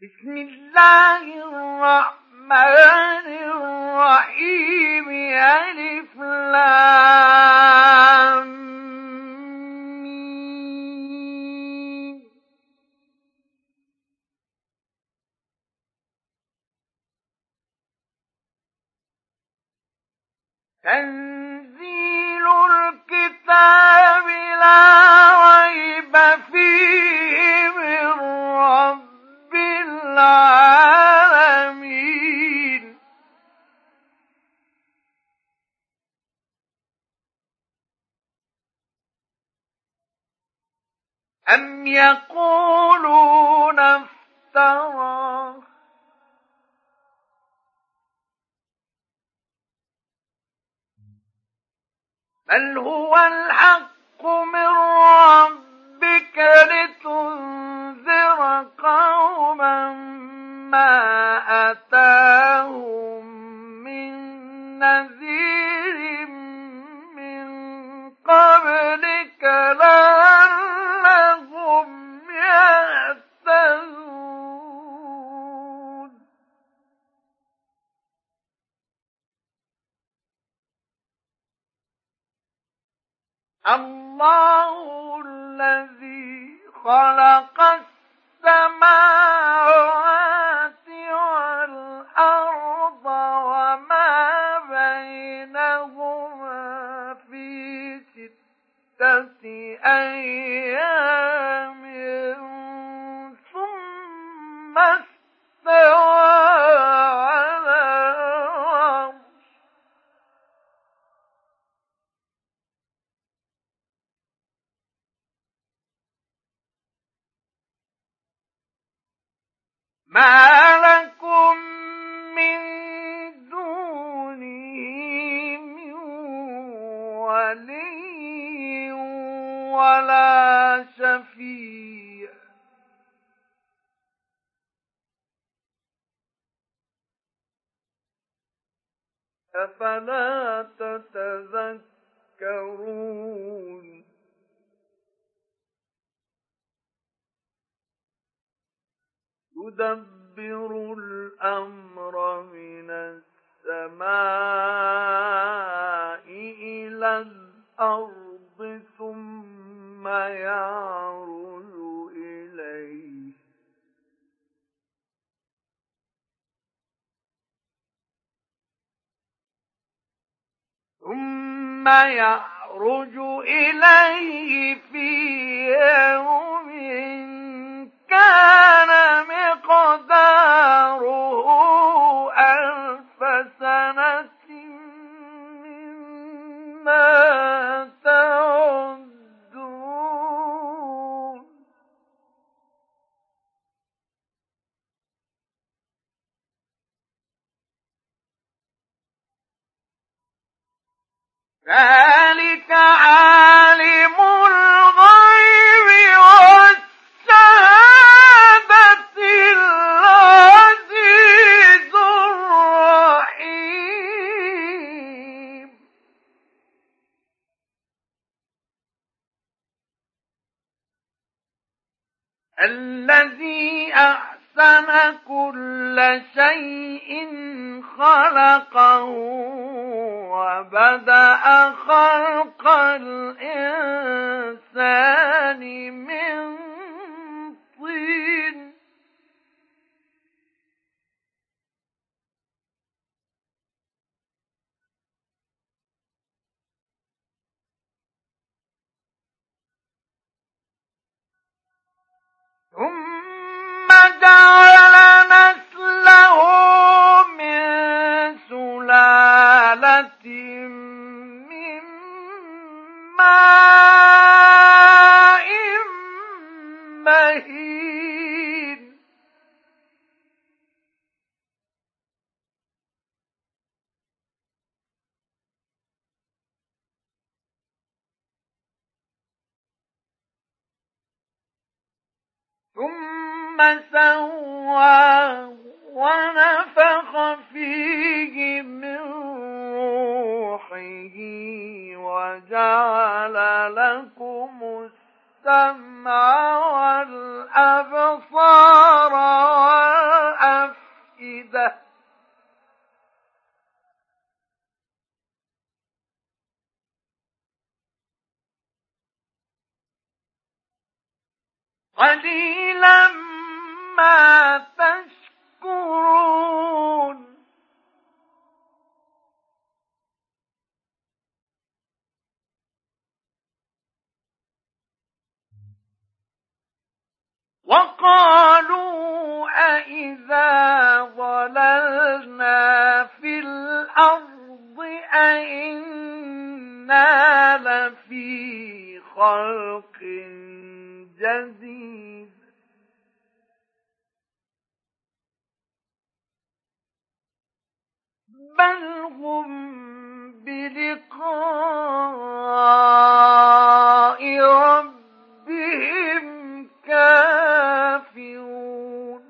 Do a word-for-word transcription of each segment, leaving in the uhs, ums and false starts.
بسم الله الرحمن الرحيم. ألف لام ميم. تنزيل الكتاب لا ريب فيه من رب العالمين. أم يقولون افتراه بل هو الحق من ربك لتنذر قوما ما أتاهم من نذير من قبلك لعلهم يهتدون. الله الذي خلق السماوات والأرض وما بينهما في ستة أيام ثم استوى على العرش. ما لكم من دونه من ولي ولا شفيع أفلا تتذكرون. يدبر الأمر من السماء إلى الأرض ثم يعرج إليه ثم يعرج إليه في يوم كان مقداره ألف سنة مما تعدون. ذلك عالم الغيب والشهادة العزيز الرحيم. الذي أحسن كل شيء خلقه وبدأ خلق الإنسان من طين ثم جعل نسله من سلالة من ماء مهين. ثم سواه ونفخ فيه من روحه وجعل لكم السمع والأبصار والأفئدة قليلا ما تشكرون وقالوا أإذا ضللنا في الأرض أإنا لفي خلق جديد بل هم بلقاء ربهم كافرون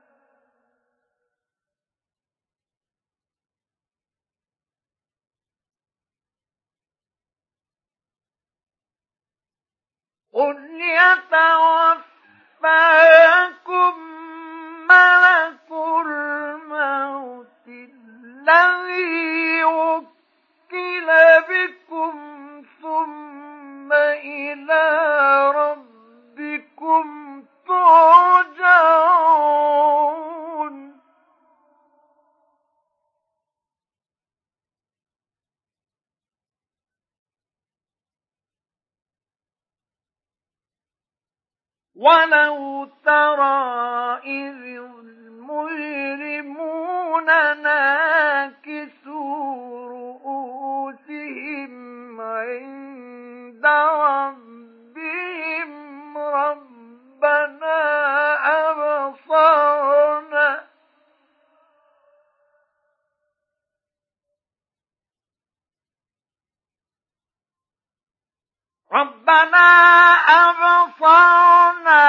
قل يتوفاكم ملك الموت الذي وكل بكم ثم إلى ربكم ترجعون ولو ترى إذ المجرمون ناكسوا رؤوسهم عند ربهم ربنا أبصرنا ربنا أبصرنا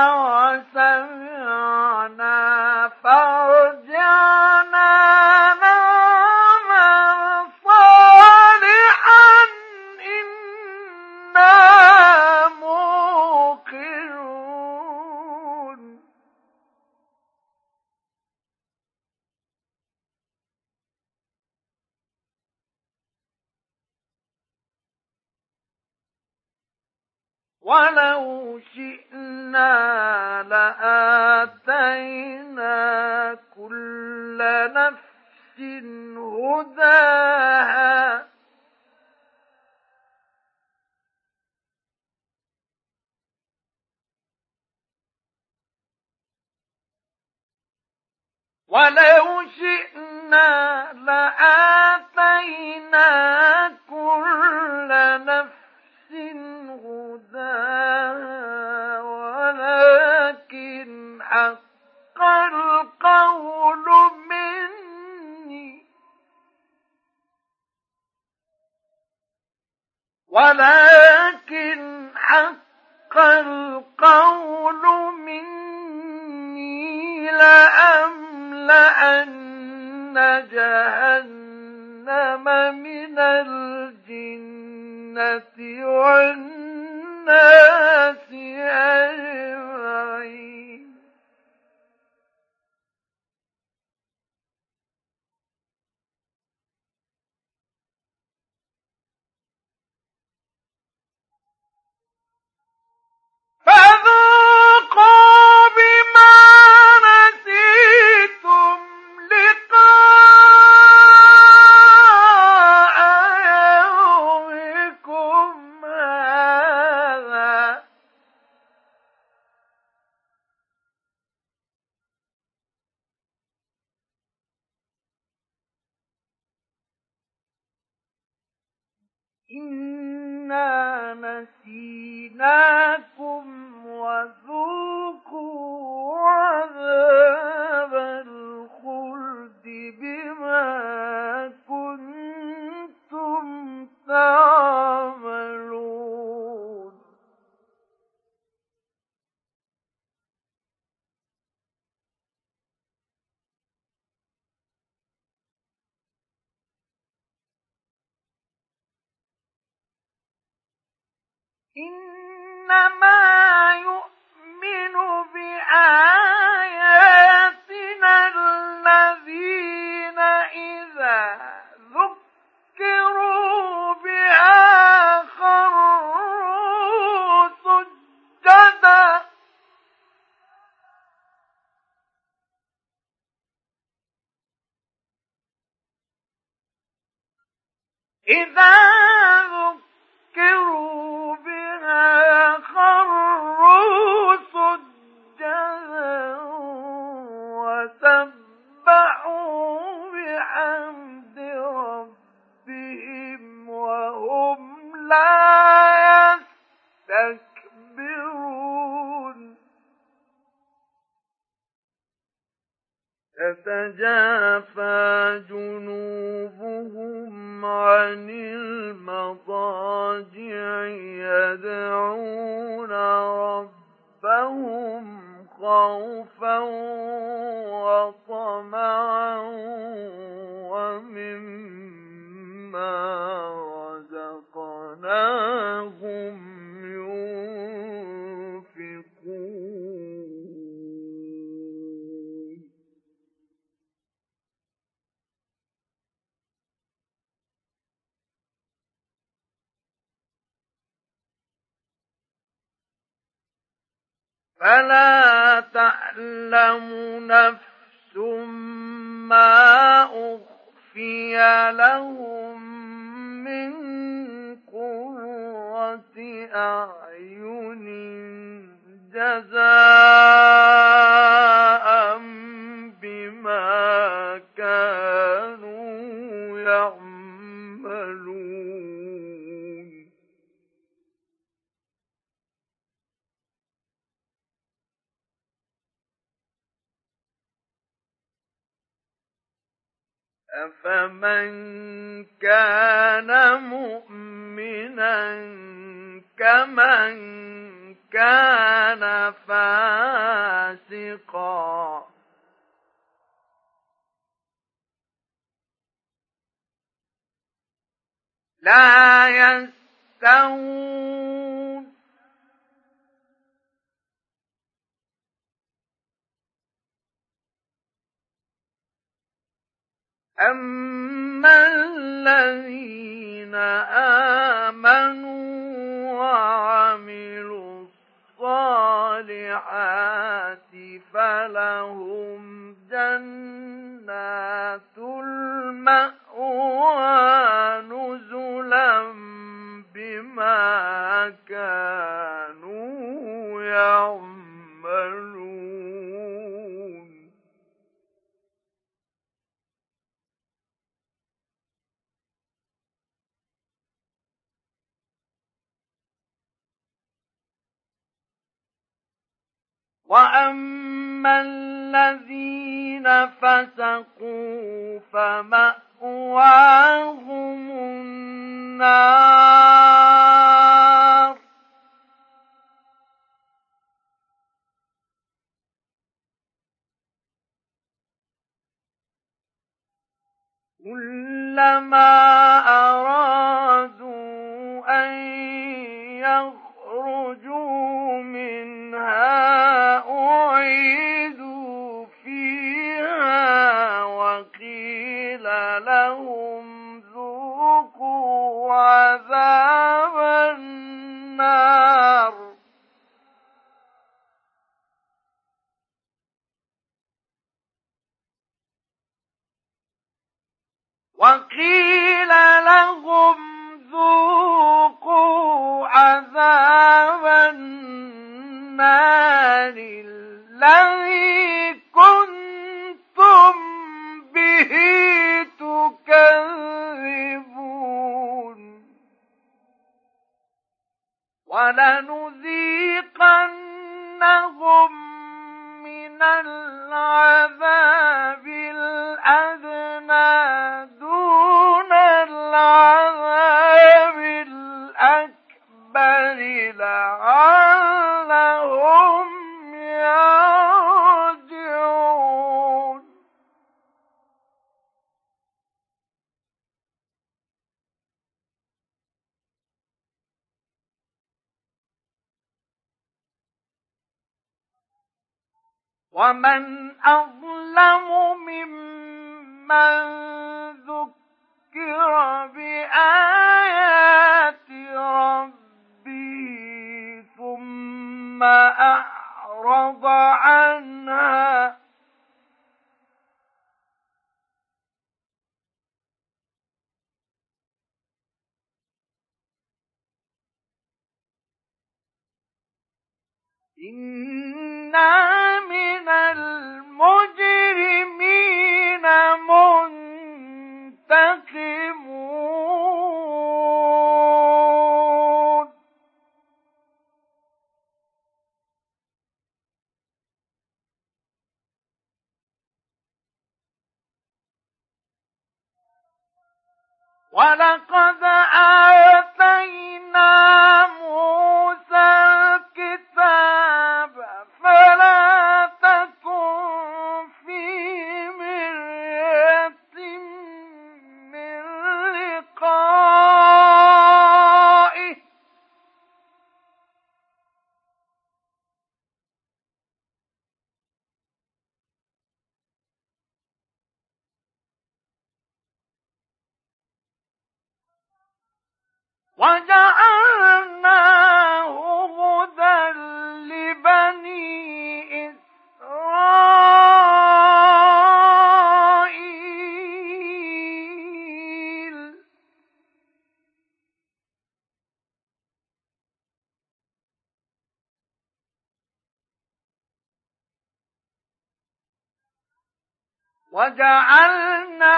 وسمعنا فارجعنا نعمل صالحا إنا موقنون ولو شئنا لآتينا كل نفس هداها ولو شئنا لآتينا كل نفس هداها ولكن حق القول مني ولكن حق القول مني لأملأن جهنم من الجنة والناس أجمعين فذوقوا بما نسيتم لقاء يومكم هذا إنا نسيناكم وذوقوا عذاب الخلد بما كنتم تعملون إنما يؤمن بآياتنا الذين إذا ذكروا بها خروا سجدا إذا ذكروا بها خروا سجدا وسبحوا بحمد ربهم وهم لا يستكبرون تتجافى جنوبهم عن المضاجع يدعون ربهم خوفا وطمعا ومما رزقناهم ينفقون فلا تعلم نفس ما أخفي لهم من قرة أعين جزاء بما كانوا يعملون أفمن كان مؤمنا كمن كان فاسقا لا يستوون أما الذين آمنوا وعملوا الصالحات فلهم جنات المأوى نزلا بما كانوا يعملون وأما الذين فسقوا فمأواهم النار كلما أرادوا أن يخرجوا منها أعيدوا فيها وقيل لهم ذوقوا عذاب النار وقيل لهم ذوقوا عذاب النار الذي كنتم به تكذبون ولنذيقنهم من العذاب الأدنى دون العذاب الأكبر لعلهم يرجعون ومن أظلم ممن ذكر بآيات ربه ثم أعرض عنها إنا من المجرمين منتقمون ولقد آتينا موسى الكتاب فلا تكن في مرية من لقائه وجعلناه هدى لبني إسرائيل وجعلنا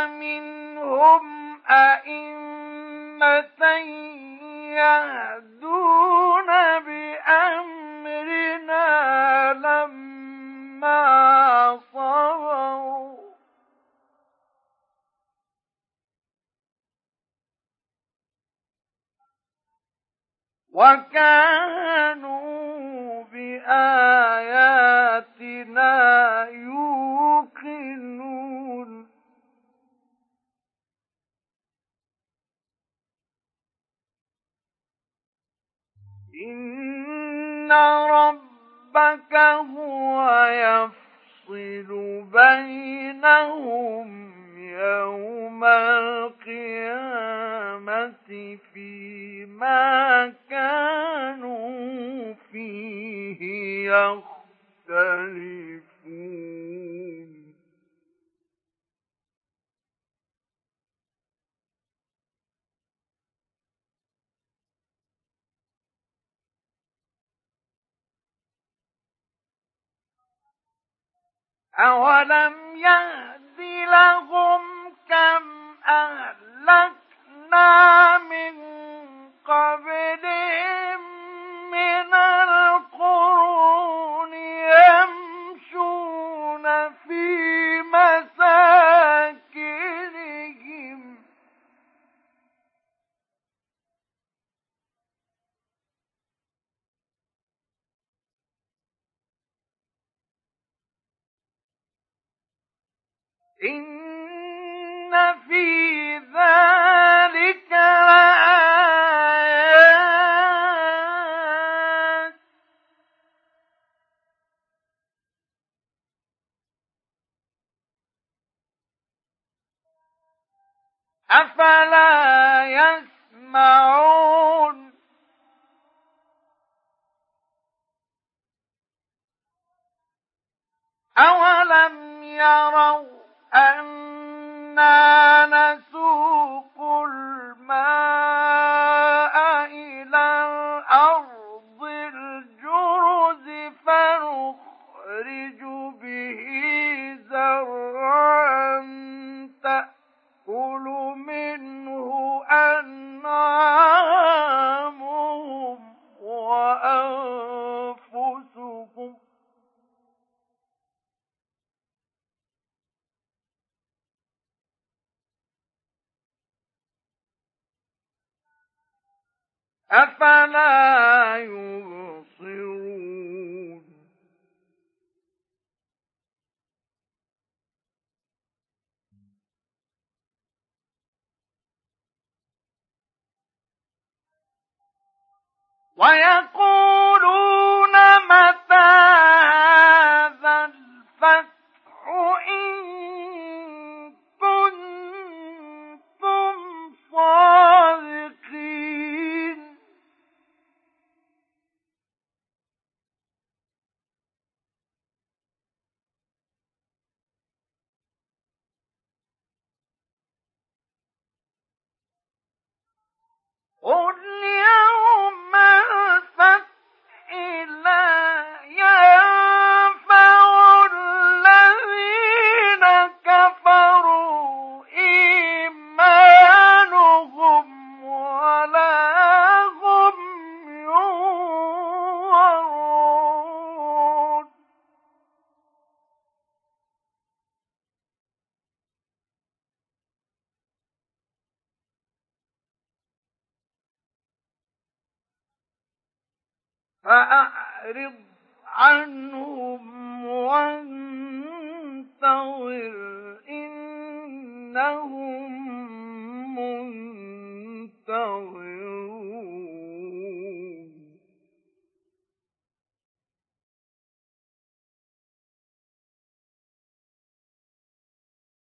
منهم أئمة يهدون بأمرنا لما صبروا وكانوا بآياتنا يوقنون إن ربك هو يفصل بينهم يوم القيامة فيما كانوا فيه يختلفون أولم يهد لهم كم أهلكنا من قبلهم من القرون يمشون في مساكنهم إن في ذلك لآيات أفلا يسمعون أولم يروا أنا نسوق الماء إلى الأرض الجرز فنخرج به زرعا تأكل منه أنعامهم وأنفسهم أفلا يبصرون ويقولون متى هذا الفتح إن كنتم صادقين قل يوم الفتح لا فأعرض عنهم وانتظر إنهم